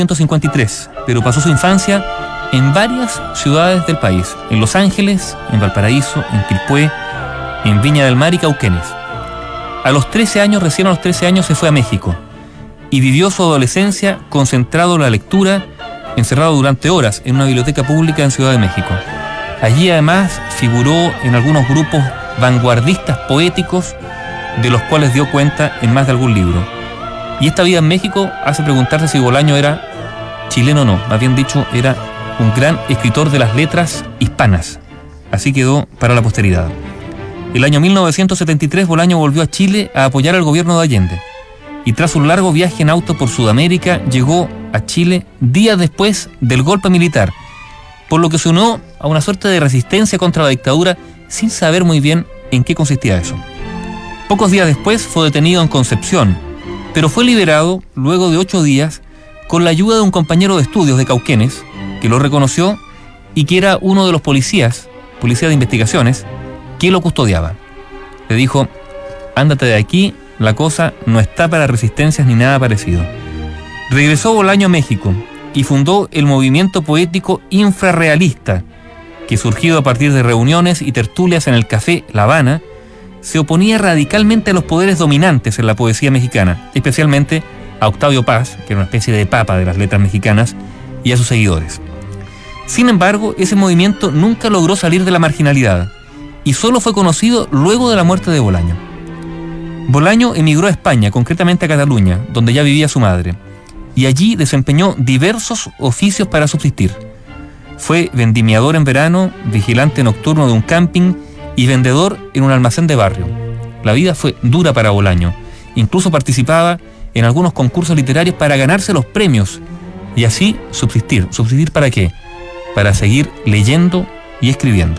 Speaker 12: 1953, pero pasó su infancia en varias ciudades del país, en Los Ángeles, en Valparaíso, en Quilpué, en Viña del Mar y Cauquenes. Recién a los 13 años se fue a México y vivió su adolescencia concentrado en la lectura, encerrado durante horas en una biblioteca pública en Ciudad de México. Allí además figuró en algunos grupos vanguardistas poéticos de los cuales dio cuenta en más de algún libro. Y esta vida en México hace preguntarse si Bolaño era chileno o no. Más bien dicho, era un gran escritor de las letras hispanas. Así quedó para la posteridad. El año 1973 Bolaño volvió a Chile a apoyar al gobierno de Allende. Y tras un largo viaje en auto por Sudamérica, llegó a Chile días después del golpe militar, por lo que se unió a una suerte de resistencia contra la dictadura sin saber muy bien en qué consistía eso. Pocos días después fue detenido en Concepción, pero fue liberado luego de 8 días con la ayuda de un compañero de estudios de Cauquenes, que lo reconoció y que era uno de los policías de investigaciones, que lo custodiaba. Le dijo: ándate de aquí, la cosa no está para resistencias ni nada parecido. Regresó Bolaño a México y fundó el movimiento poético infrarrealista, que surgido a partir de reuniones y tertulias en el Café La Habana, se oponía radicalmente a los poderes dominantes en la poesía mexicana, especialmente a Octavio Paz, que era una especie de papa de las letras mexicanas, y a sus seguidores. Sin embargo, ese movimiento nunca logró salir de la marginalidad y solo fue conocido luego de la muerte de Bolaño. Bolaño emigró a España, concretamente a Cataluña, donde ya vivía su madre, y allí desempeñó diversos oficios para subsistir. Fue vendimiador en verano, vigilante nocturno de un camping y vendedor en un almacén de barrio. La vida fue dura para Bolaño. Incluso participaba en algunos concursos literarios para ganarse los premios y así subsistir. ¿Subsistir para qué? Para seguir leyendo y escribiendo.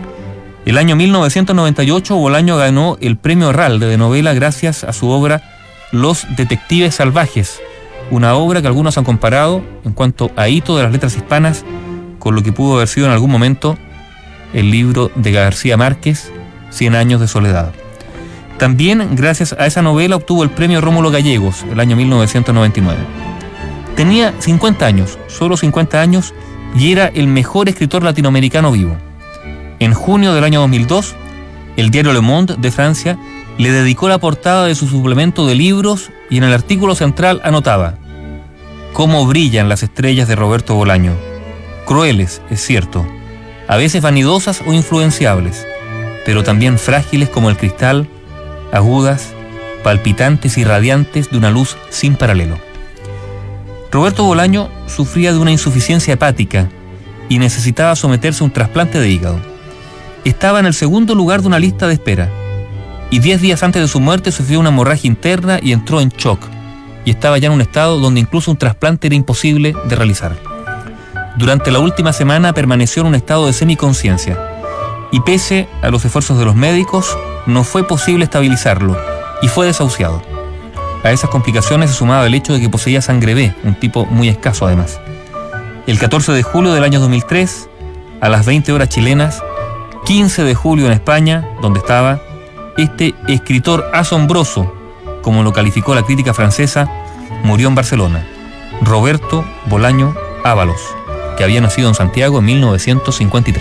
Speaker 12: El año 1998 Bolaño ganó el premio Herralde de novela gracias a su obra Los Detectives Salvajes, una obra que algunos han comparado en cuanto a hito de las letras hispanas con lo que pudo haber sido en algún momento el libro de García Márquez, 100 años de soledad. También, gracias a esa novela, obtuvo el premio Rómulo Gallegos, el año 1999. Tenía 50 años, solo 50 años, y era el mejor escritor latinoamericano vivo. En junio del año 2002, el diario Le Monde de Francia le dedicó la portada de su suplemento de libros y en el artículo central anotaba: «Cómo brillan las estrellas de Roberto Bolaño. Crueles, es cierto, a veces vanidosas o influenciables, pero también frágiles como el cristal, agudas, palpitantes y radiantes de una luz sin paralelo». Roberto Bolaño sufría de una insuficiencia hepática y necesitaba someterse a un trasplante de hígado. Estaba en el segundo lugar de una lista de espera y 10 días antes de su muerte sufrió una hemorragia interna y entró en shock, y estaba ya en un estado donde incluso un trasplante era imposible de realizar. Durante la última semana permaneció en un estado de semiconsciencia y pese a los esfuerzos de los médicos no fue posible estabilizarlo y fue desahuciado. A esas complicaciones se sumaba el hecho de que poseía sangre B, un tipo muy escaso además. El 14 de julio del año 2003, a las 20 horas chilenas, 15 de julio en España, donde estaba, este escritor asombroso, como lo calificó la crítica francesa, murió en Barcelona. Roberto Bolaño Ábalos, que había nacido en Santiago en 1953.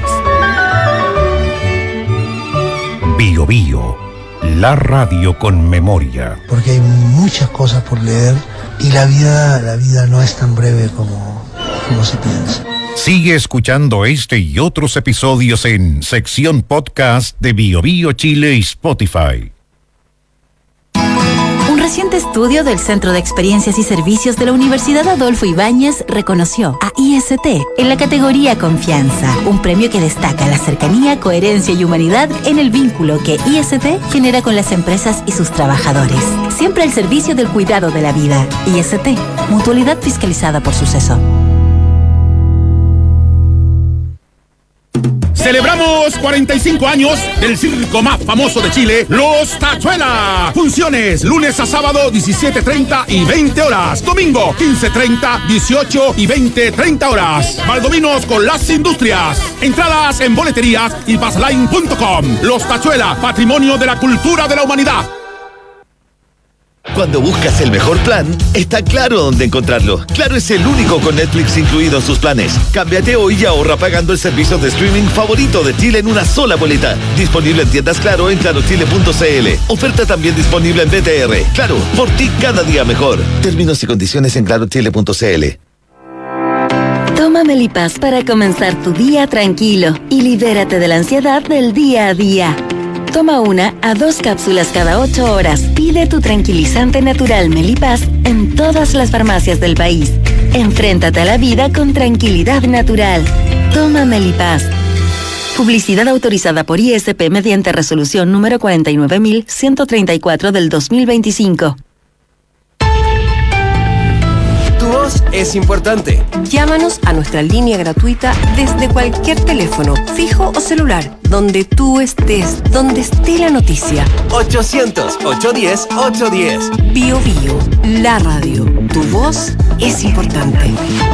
Speaker 9: Bio Bio, la radio con memoria.
Speaker 11: Porque hay muchas cosas por leer y la vida no es tan breve como se piensa.
Speaker 9: Sigue escuchando este y otros episodios en sección podcast de Bio Bio Chile y Spotify.
Speaker 13: Un reciente estudio del Centro de Experiencias y Servicios de la Universidad Adolfo Ibáñez reconoció a IST en la categoría Confianza, un premio que destaca la cercanía, coherencia y humanidad en el vínculo que IST genera con las empresas y sus trabajadores. Siempre al servicio del cuidado de la vida. IST, mutualidad fiscalizada por Suceso.
Speaker 14: Celebramos 45 años del circo más famoso de Chile, Los Tachuelas. Funciones lunes a sábado 17:30 y 20 horas. Domingo 15:30, 18 y 20:30 horas. Valdominos con las industrias. Entradas en boleterías y passline.com. Los Tachuelas, patrimonio de la cultura de la humanidad.
Speaker 15: Cuando buscas el mejor plan, está Claro dónde encontrarlo. Claro es el único con Netflix incluido en sus planes. Cámbiate hoy y ahorra pagando el servicio de streaming favorito de Chile en una sola boleta. Disponible en tiendas Claro en clarochile.cl. Oferta también disponible en BTR. Claro, por ti cada día mejor. Términos y condiciones en clarochile.cl.
Speaker 13: Toma Melipaz para comenzar tu día tranquilo y libérate de la ansiedad del día a día. Toma 1 a 2 cápsulas cada 8 horas. Pide tu tranquilizante natural Melipaz en todas las farmacias del país. Enfréntate a la vida con tranquilidad natural. Toma Melipaz. Publicidad autorizada por ISP mediante resolución número 49.134 del 2025.
Speaker 1: Tu voz es importante.
Speaker 3: Llámanos a nuestra línea gratuita desde cualquier teléfono, fijo o celular, donde tú estés, donde esté la noticia.
Speaker 1: 800-810-810.
Speaker 3: Bio Bio, la radio. Tu voz es importante.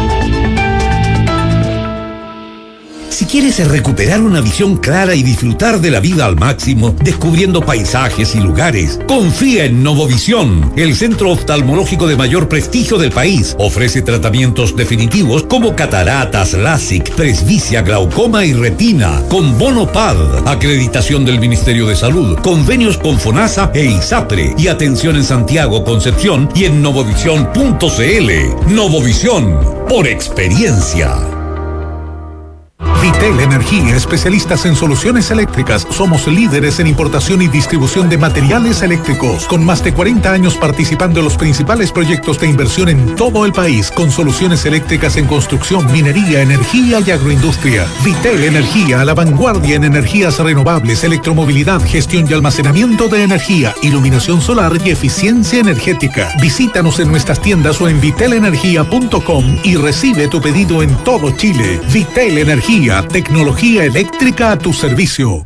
Speaker 16: Si quieres recuperar una visión clara y disfrutar de la vida al máximo, descubriendo paisajes y lugares, confía en Novovisión, el centro oftalmológico de mayor prestigio del país. Ofrece tratamientos definitivos como cataratas, LASIK, presbicia, glaucoma y retina, con bono PAD, acreditación del Ministerio de Salud, convenios con FONASA e ISAPRE, y atención en Santiago, Concepción y en novovisión.cl. Novovisión, por experiencia.
Speaker 17: Vitel Energía, especialistas en soluciones eléctricas. Somos líderes en importación y distribución de materiales eléctricos, con más de 40 años participando en los principales proyectos de inversión en todo el país, con soluciones eléctricas en construcción, minería, energía y agroindustria. Vitel Energía, a la vanguardia en energías renovables, electromovilidad, gestión y almacenamiento de energía, iluminación solar y eficiencia energética. Visítanos en nuestras tiendas o en vitelenergia.com y recibe tu pedido en todo Chile. Vitel Energía, tecnología eléctrica a tu servicio.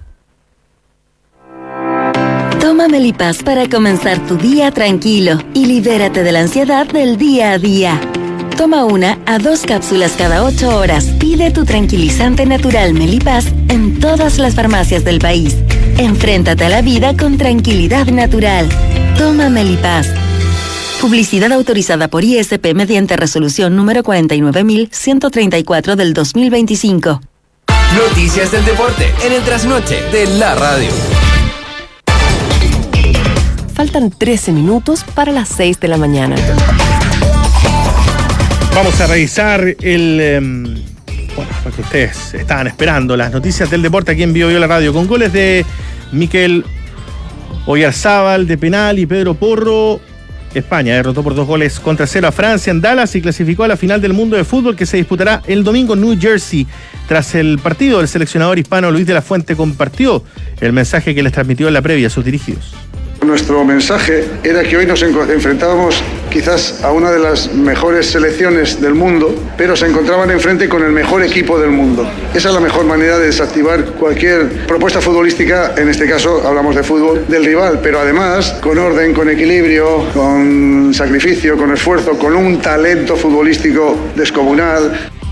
Speaker 13: Toma Melipaz para comenzar tu día tranquilo y libérate de la ansiedad del día a día. Toma 1 a 2 cápsulas cada 8 horas. Pide tu tranquilizante natural Melipaz en todas las farmacias del país. Enfréntate a la vida con tranquilidad natural. Toma Melipaz. Publicidad autorizada por ISP mediante resolución número 49.134 del 2025.
Speaker 1: Noticias del deporte en el trasnoche de la radio.
Speaker 3: Faltan 13 minutos para las 6 de la mañana.
Speaker 4: Vamos a revisar lo que ustedes estaban esperando, las noticias del deporte aquí en BioBio la radio, con goles de Mikel Oyarzábal de penal y Pedro Porro. España derrotó por 2-0 a Francia en Dallas y clasificó a la final del mundo de fútbol que se disputará el domingo en New Jersey. Tras el partido, el seleccionador hispano Luis de la Fuente compartió el mensaje que les transmitió en la previa a sus dirigidos.
Speaker 19: Nuestro mensaje era que hoy nos enfrentábamos quizás a una de las mejores selecciones del mundo, pero se encontraban enfrente con el mejor equipo del mundo. Esa es la mejor manera de desactivar cualquier propuesta futbolística, en este caso hablamos de fútbol, del rival, pero además con orden, con equilibrio, con sacrificio, con esfuerzo, con un talento futbolístico descomunal.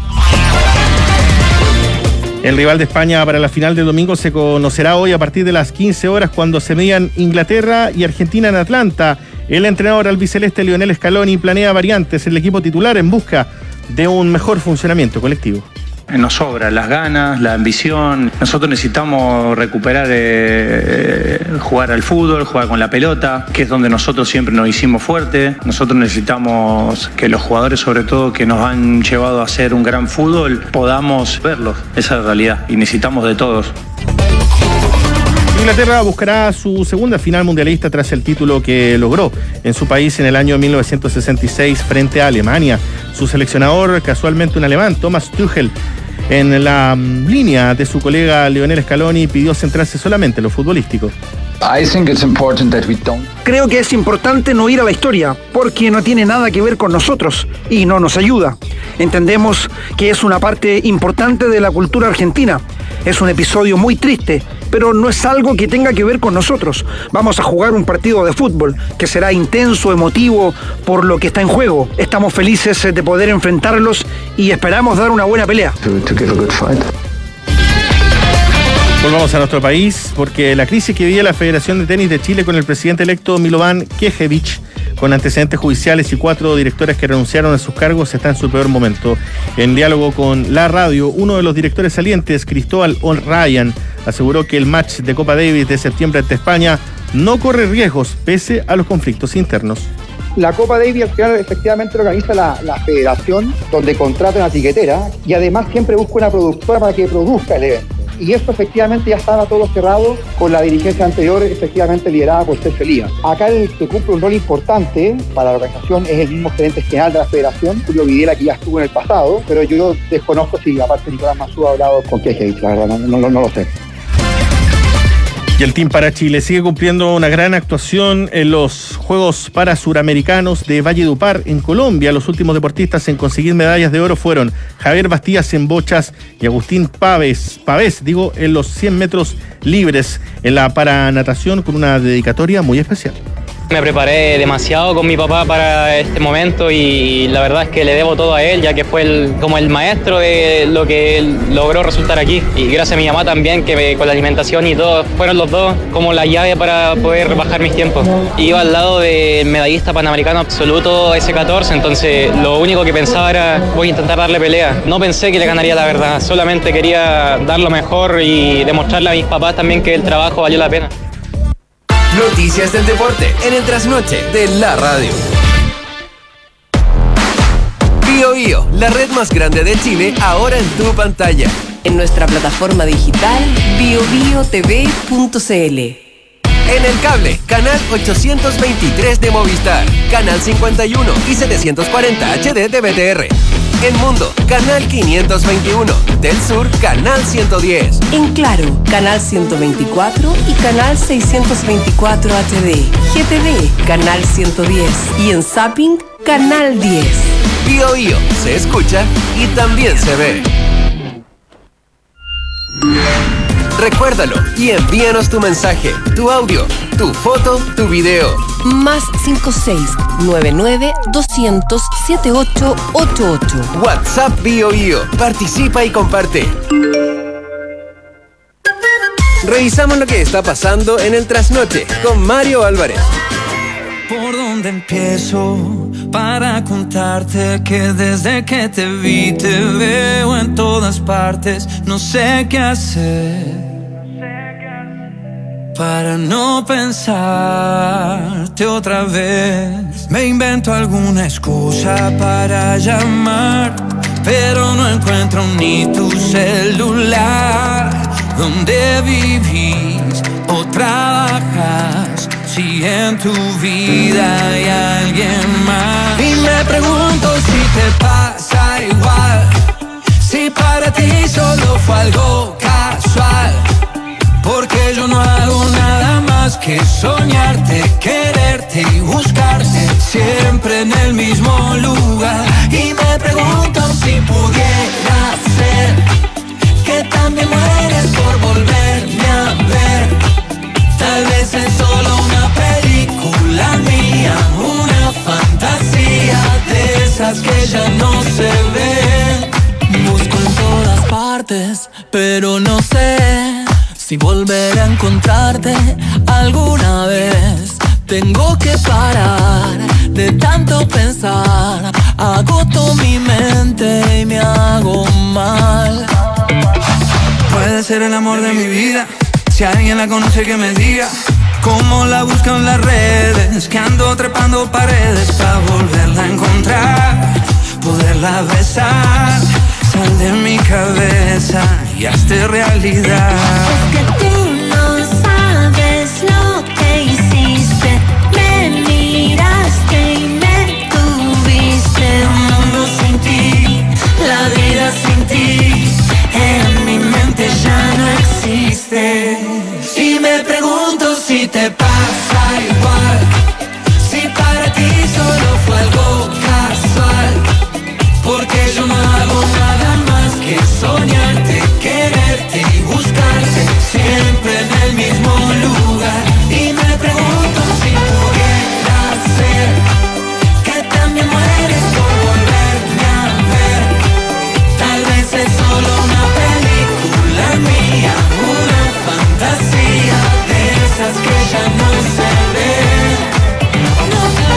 Speaker 4: El rival de España para la final del domingo se conocerá hoy a partir de las 15 horas cuando se medan Inglaterra y Argentina en Atlanta. El entrenador albiceleste Lionel Scaloni planea variantes en el equipo titular en busca de un mejor funcionamiento colectivo.
Speaker 6: Nos sobra las ganas, la ambición. Nosotros necesitamos recuperar, jugar al fútbol, jugar con la pelota, que es donde nosotros siempre nos hicimos fuertes. Nosotros necesitamos que los jugadores, sobre todo, que nos han llevado a hacer un gran fútbol, podamos verlos. Esa es la realidad y necesitamos de todos.
Speaker 4: Inglaterra buscará su segunda final mundialista tras el título que logró en su país en el año 1966 frente a Alemania. Su seleccionador, casualmente un alemán, Thomas Tuchel, en la línea de su colega Lionel Scaloni, pidió centrarse solamente en lo futbolístico.
Speaker 30: Creo que es importante no ir a la historia, porque no tiene nada que ver con nosotros y no nos ayuda. Entendemos que es una parte importante de la cultura argentina. Es un episodio muy triste, pero no es algo que tenga que ver con nosotros. Vamos a jugar un partido de fútbol que será intenso, emotivo, por lo que está en juego. Estamos felices de poder enfrentarlos y esperamos dar una buena pelea.
Speaker 4: Volvamos a nuestro país, porque la crisis que vive la Federación de Tenis de Chile con el presidente electo Milovan Knežević, con antecedentes judiciales y 4 directores que renunciaron a sus cargos, está en su peor momento. En diálogo con la radio, uno de los directores salientes, Cristóbal O'Ryan, aseguró que el match de Copa Davis de septiembre ante España no corre riesgos pese a los conflictos internos.
Speaker 20: La Copa Davis al final efectivamente lo organiza la federación, donde contrata una tiquetera y además siempre busca una productora para que produzca el evento. Y esto efectivamente ya estaba todo cerrado con la dirigencia anterior, efectivamente liderada por Sergio Elías. Acá el que cumple un rol importante para la organización es el mismo gerente general de la federación, Julio Videla, que ya estuvo en el pasado, pero yo desconozco si aparte Nicolás Mazú ha hablado con Knežević, la verdad, no lo sé.
Speaker 4: Y el Team para Chile sigue cumpliendo una gran actuación en los Juegos Parasuramericanos de Valledupar en Colombia. Los últimos deportistas en conseguir medallas de oro fueron Javier Bastías en bochas y Agustín Pavés en los 100 metros libres en la paranatación, con una dedicatoria muy especial.
Speaker 21: Me preparé demasiado con mi papá para este momento y la verdad es que le debo todo a él, ya que fue como el maestro de lo que él logró resultar aquí. Y gracias a mi mamá también, que con la alimentación y todo, fueron los dos como la llave para poder bajar mis tiempos. Iba al lado del medallista panamericano absoluto S14, entonces lo único que pensaba era voy a intentar darle pelea. No pensé que le ganaría, la verdad, solamente quería dar lo mejor y demostrarle a mis papás también que el trabajo valió la pena.
Speaker 1: Noticias del deporte en el trasnoche de la radio. BioBio, la red más grande de Chile, ahora en tu pantalla.
Speaker 3: En nuestra plataforma digital biobiotv.cl.
Speaker 1: En el cable, canal 823 de Movistar, canal 51 y 740 HD de BTR. En Mundo, canal 521. Del Sur, canal 110.
Speaker 3: En Claro, canal 124 y canal 624 HD. GTV, canal 110. Y en Zapping, canal 10.
Speaker 1: BioBio, se escucha y también se ve. Recuérdalo y envíanos tu mensaje, tu audio, tu foto, tu video.
Speaker 3: Más 56-99-200-7888.
Speaker 1: WhatsApp BioBio. Participa y comparte. Revisamos lo que está pasando en el trasnoche con Mario Álvarez.
Speaker 2: ¿Por dónde empiezo para contarte que desde que te vi te veo en todas partes? No sé qué hacer para no pensarte otra vez. Me invento alguna excusa para llamar, pero no encuentro ni tu celular. ¿Dónde vivís o trabajas? Si en tu vida hay alguien más. Y me pregunto si te pasa igual, si para ti solo fue algo casual. Porque yo no hago nada más que soñarte, quererte y buscarte siempre en el mismo lugar. Y me pregunto si pudiera ser que también mueres por volverme a ver. Tal vez es solo una película mía, una fantasía de esas que ya no se ven. Busco en todas partes, pero no sé si volveré a encontrarte alguna vez. Tengo que parar de tanto pensar. Agoto mi mente y me hago mal. Puede ser el amor de mi vida. Si alguien la conoce que me diga cómo la busco en las redes, que ando trepando paredes para volverla a encontrar, poderla besar. Sal de mi cabeza y hazte realidad.
Speaker 18: Es que tú no sabes lo que hiciste. Me miraste y me tuviste.
Speaker 2: Un mundo sin ti, la vida sin ti, en mi mente ya no existe. Y me pregunto si te pasa igual, si para ti solo fue algo casual. Porque yo no hago nada más que soñarte, quererte y buscarte siempre en el mismo lugar. Y me pregunto si pudiera ser que también mueres por volverme a ver. Tal vez es solo una película mía, una fantasía de esas que ya no se ven. No se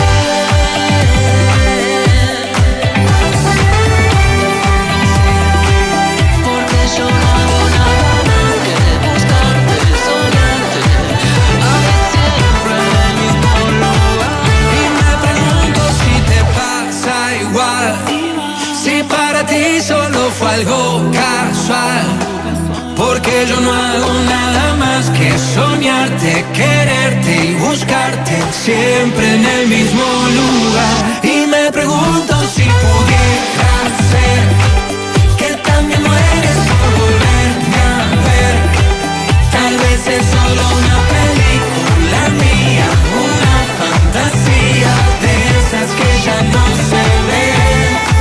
Speaker 2: porque yo no hago nada más que buscarte, soñarte, a ver siempre en el mismo lugar. Y me pregunto si te pasa igual, si para ti solo fue algo casual. Porque yo no hago nada más que soñarte, quererte y buscarte siempre en el mismo lugar. Y me pregunto si pudiera ser que también mueres por volverme a ver. Tal vez es solo una película mía, una fantasía de esas que ya no se ven.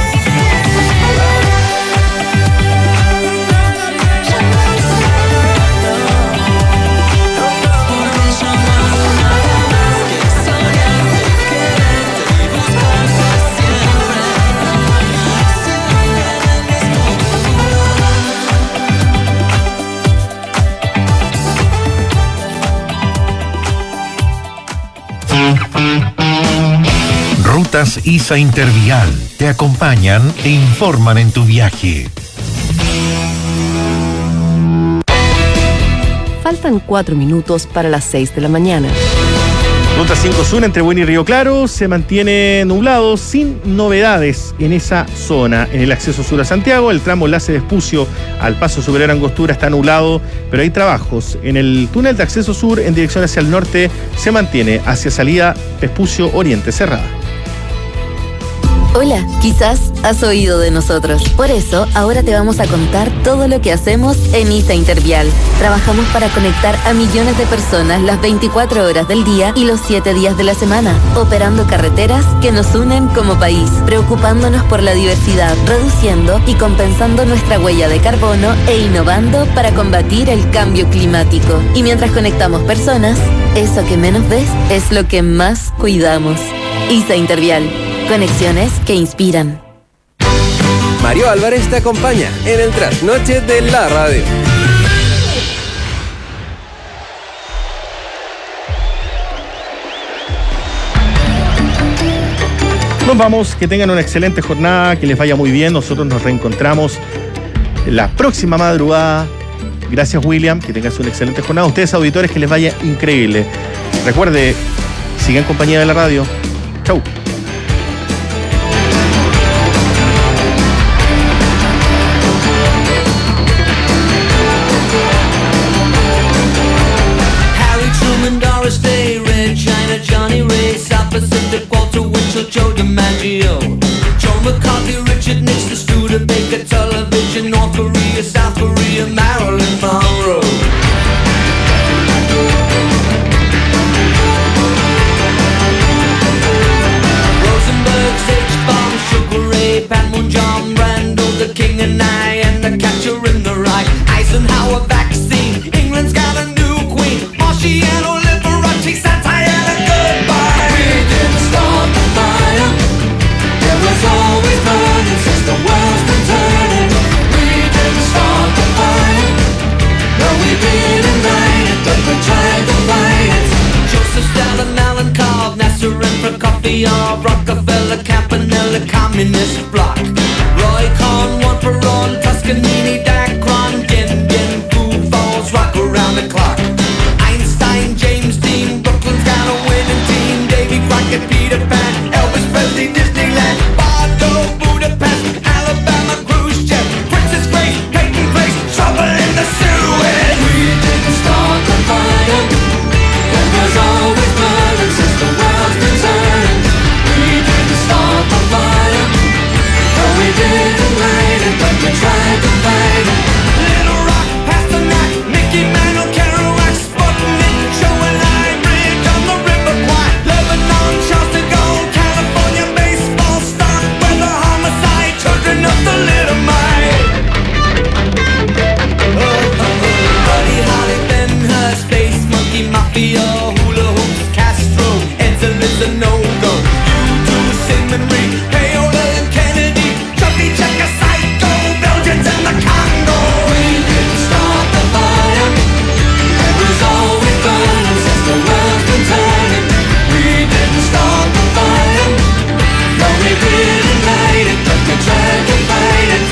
Speaker 9: Rutas ISA Intervial te acompañan e informan en tu viaje.
Speaker 3: Faltan 4 minutos para las 6 de la mañana.
Speaker 4: Ruta 5 Sur entre Bueni y Río Claro se mantiene nublado sin novedades en esa zona. En el acceso sur a Santiago, el tramo enlace Vespucio al paso Superior Angostura está nublado, pero hay trabajos. En el túnel de acceso sur en dirección hacia el norte se mantiene hacia salida Vespucio Oriente cerrada.
Speaker 13: Hola, quizás has oído de nosotros. Por eso, ahora te vamos a contar todo lo que hacemos en ISA Intervial. Trabajamos para conectar a millones de personas las 24 horas del día y los 7 días de la semana, operando carreteras que nos unen como país, preocupándonos por la diversidad, reduciendo y compensando nuestra huella de carbono e innovando para combatir el cambio climático. Y mientras conectamos personas, eso que menos ves es lo que más cuidamos. ISA Intervial. Conexiones que inspiran.
Speaker 1: Mario Álvarez te acompaña en el trasnoche de la radio.
Speaker 4: Nos vamos, que tengan una excelente jornada, que les vaya muy bien. Nosotros nos reencontramos la próxima madrugada. Gracias, William, que tengas una excelente jornada. Ustedes, auditores, que les vaya increíble. Recuerde, siga en compañía de la radio. Chau.
Speaker 2: Doris Day, Red China, Johnny Ray, South Pacific, Walter Winchell, Joe DiMaggio, Joe McCarthy, Richard Nixon, Studebaker, Television, North Korea, South Korea, Marilyn Monroe. Rosenberg, H-Bomb, Sugar Ray, Panmon, John Randall, the King and I, and the Catcher in the Rye, Eisenhower vaccine, England's got a new queen, Marciano, Santana, goodbye. We didn't start the fire. It was always burning since the world's been turning. We didn't start the fire. No, we didn't light it, but we tried to fight it. Joseph Stalin, Alan Cobb, Nasser and Prokofiev, Rockefeller, Campanella, Communist Bloc, Roy Cohn, Juan Perón, Toscanini, Dacron, Gin, Food Falls, rock around the clock. Einstein, James Dean, Brooklyn's got a winning team. Davy Crockett, Peter Pan, Elvis Presley, Disneyland, Bardo, Budapest, Alabama, Khrushchev, Princess Grace, Peyton Place, trouble in the Suez. We didn't start the fire. It was always burning since the world's been turning. We didn't start the fire. No, we didn't light it, but we tried.